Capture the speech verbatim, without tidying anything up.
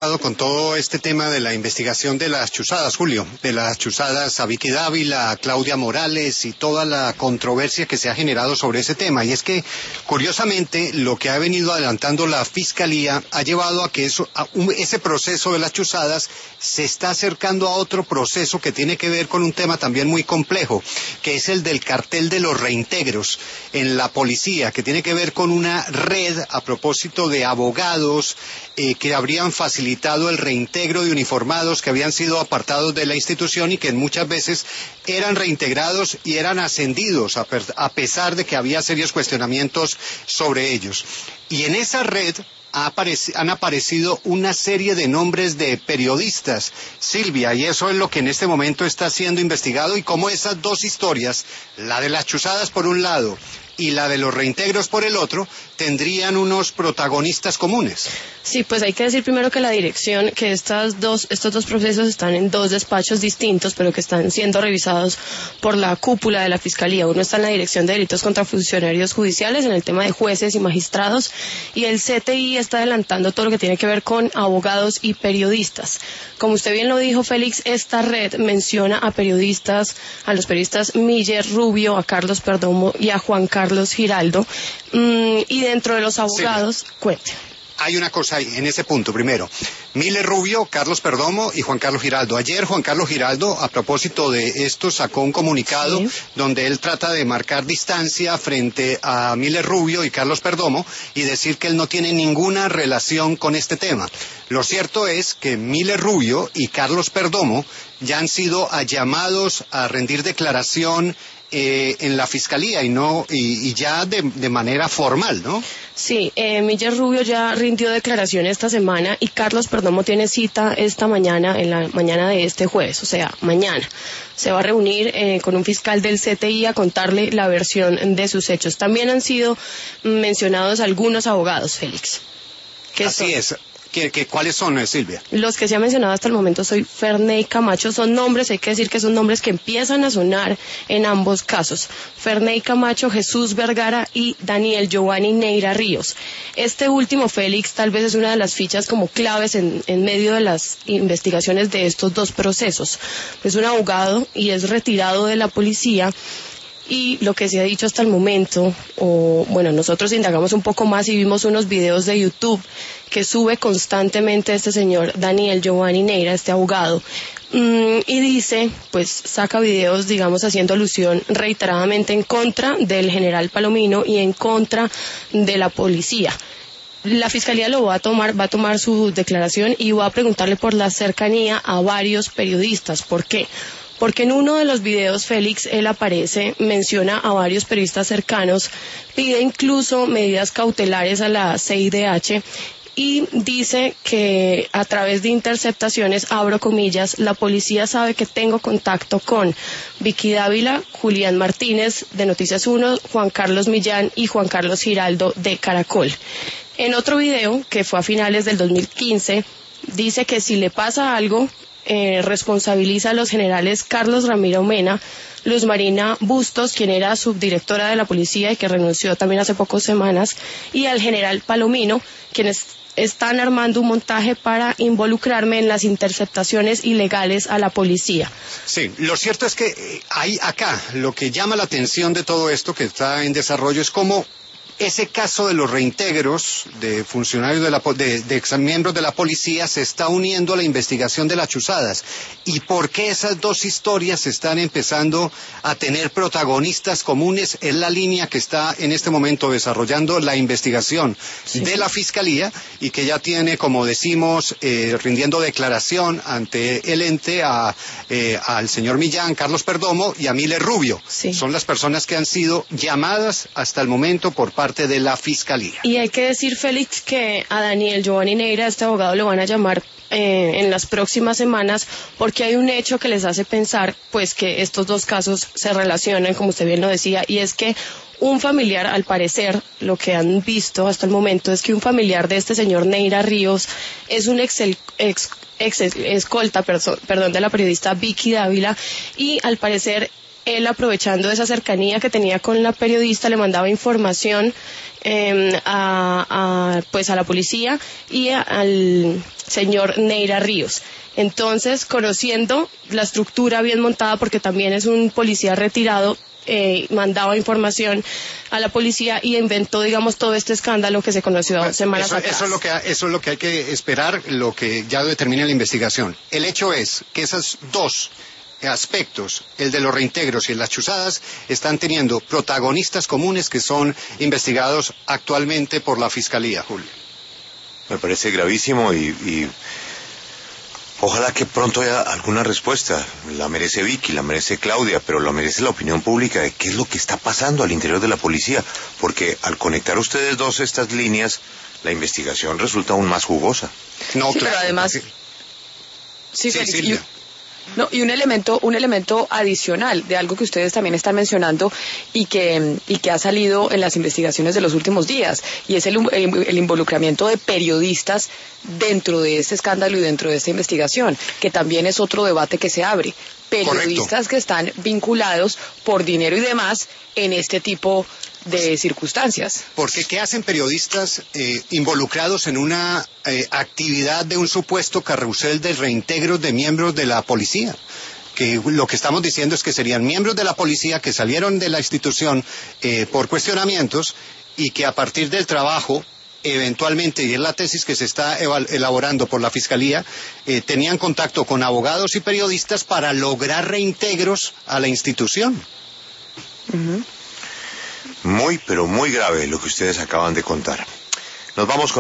Con todo este tema de la investigación de las chuzadas, Julio, de las chuzadas a Vicky Dávila, a Claudia Morales y toda la controversia que se ha generado sobre ese tema. Y es que, curiosamente, lo que ha venido adelantando la Fiscalía ha llevado a que eso, a un, ese proceso de las chuzadas se está acercando a otro proceso que tiene que ver con un tema también muy complejo, que es el del cartel de los reintegros en la policía, que tiene que ver con una red a propósito de abogados eh, que habrían facilitado el reintegro de uniformados que habían sido apartados de la institución y que muchas veces eran reintegrados y eran ascendidos a, a pesar de que había serios cuestionamientos sobre ellos. Y en esa red ha apareci- han aparecido una serie de nombres de periodistas, Silvia, y eso es lo que en este momento está siendo investigado y cómo esas dos historias, la de las chuzadas por un lado y la de los reintegros por el otro, tendrían unos protagonistas comunes. Sí, pues hay que decir primero que la dirección, que estas dos, estos dos procesos están en dos despachos distintos, pero que están siendo revisados por la cúpula de la Fiscalía. Uno está en la Dirección de Delitos contra Funcionarios Judiciales, en el tema de jueces y magistrados, y el C T I está adelantando todo lo que tiene que ver con abogados y periodistas. Como usted bien lo dijo, Félix, esta red menciona a periodistas, a los periodistas Miller Rubio, a Carlos Perdomo y a Juan Carlos Giraldo, mm, y dentro de los abogados, sí. Cuente. Hay una cosa ahí, en ese punto, primero, Miller Rubio, Carlos Perdomo y Juan Carlos Giraldo. Ayer Juan Carlos Giraldo, a propósito de esto, sacó un comunicado sí. donde él trata de marcar distancia frente a Miller Rubio y Carlos Perdomo y decir que él no tiene ninguna relación con este tema. Lo cierto es que Miller Rubio y Carlos Perdomo ya han sido llamados a rendir declaración Eh, en la Fiscalía y no y, y ya de, de manera formal, ¿no? Sí, eh, Miller Rubio ya rindió declaración esta semana y Carlos Perdomo tiene cita esta mañana, en la mañana de este jueves, o sea, mañana. Se va a reunir eh, con un fiscal del C T I a contarle la versión de sus hechos. También han sido mencionados algunos abogados, Félix. Así es. ¿Qué, qué, ¿Cuáles son, Silvia? Los que se han mencionado hasta el momento soy Ferney Camacho, son nombres, hay que decir que son nombres que empiezan a sonar en ambos casos. Ferney Camacho, Jesús Vergara y Daniel Giovanni Neira Ríos. Este último, Félix, tal vez es una de las fichas como claves en, en medio de las investigaciones de estos dos procesos. Es un abogado y es retirado de la policía. Y lo que se ha dicho hasta el momento, o bueno, nosotros indagamos un poco más y vimos unos videos de YouTube que sube constantemente este señor Daniel Giovanni Neira, este abogado, mmm, y dice, pues saca videos, digamos, haciendo alusión reiteradamente en contra del general Palomino y en contra de la policía. La Fiscalía lo va a tomar, va a tomar su declaración y va a preguntarle por la cercanía a varios periodistas. ¿Por qué? Porque en uno de los videos, Félix, él aparece, menciona a varios periodistas cercanos, pide incluso medidas cautelares a la C I D H y dice que a través de interceptaciones, abro comillas, la policía sabe que tengo contacto con Vicky Dávila, Julián Martínez de Noticias uno, Juan Carlos Millán y Juan Carlos Giraldo de Caracol. En otro video, que fue a finales del dos mil quince, dice que si le pasa algo, Eh, responsabiliza a los generales Carlos Ramiro Mena, Luz Marina Bustos, quien era subdirectora de la policía y que renunció también hace pocas semanas, y al general Palomino, quienes están armando un montaje para involucrarme en las interceptaciones ilegales a la policía. Sí, lo cierto es que hay acá, lo que llama la atención de todo esto que está en desarrollo es cómo ese caso de los reintegros de funcionarios de la de, de exmiembros de la policía se está uniendo a la investigación de las chuzadas. ¿Y por qué esas dos historias están empezando a tener protagonistas comunes? Es la línea que está en este momento desarrollando la investigación sí. de la Fiscalía y que ya tiene, como decimos, eh, rindiendo declaración ante el ente a, eh, al señor Millán, Carlos Perdomo y a Miller Rubio. Sí. Son las personas que han sido llamadas hasta el momento por parte parte de la Fiscalía. Y hay que decir, Félix, que a Daniel Giovanni Neira, este abogado, lo van a llamar eh, en las próximas semanas porque hay un hecho que les hace pensar pues que estos dos casos se relacionan, como usted bien lo decía, y es que un familiar, al parecer, lo que han visto hasta el momento es que un familiar de este señor Neira Ríos es un ex, ex, ex escolta, perdón, de la periodista Vicky Dávila y al parecer él, aprovechando esa cercanía que tenía con la periodista, le mandaba información eh, a, a, pues a la policía y a, al señor Neira Ríos. Entonces, conociendo la estructura bien montada, porque también es un policía retirado, eh, mandaba información a la policía y inventó, digamos, todo este escándalo que se conoció bueno, semanas eso, atrás. Eso es, lo que, eso es lo que hay que esperar, lo que ya determina la investigación. El hecho es que esos dos aspectos, el de los reintegros y las chuzadas, están teniendo protagonistas comunes que son investigados actualmente por la Fiscalía, Julio. Me parece gravísimo y... y... ojalá que pronto haya alguna respuesta. La merece Vicky, la merece Claudia, pero la merece la opinión pública de qué es lo que está pasando al interior de la policía. Porque al conectar ustedes dos estas líneas, la investigación resulta aún más jugosa. No, sí, claro, pero además... Sí, sí, sí Silvia. No, y un elemento, un elemento adicional de algo que ustedes también están mencionando y que, y que ha salido en las investigaciones de los últimos días, y es el, el, el involucramiento de periodistas dentro de este escándalo y dentro de esta investigación, que también es otro debate que se abre. Periodistas Correcto. Que están vinculados por dinero y demás en este tipo de circunstancias. Porque ¿qué hacen periodistas eh, involucrados en una eh, actividad de un supuesto carrusel de reintegros de miembros de la policía? Que lo que estamos diciendo es que serían miembros de la policía que salieron de la institución eh, por cuestionamientos y que a partir del trabajo, eventualmente, y es la tesis que se está elaborando por la Fiscalía, eh, tenían contacto con abogados y periodistas para lograr reintegros a la institución. Uh-huh. Muy, pero muy grave lo que ustedes acaban de contar. Nos vamos con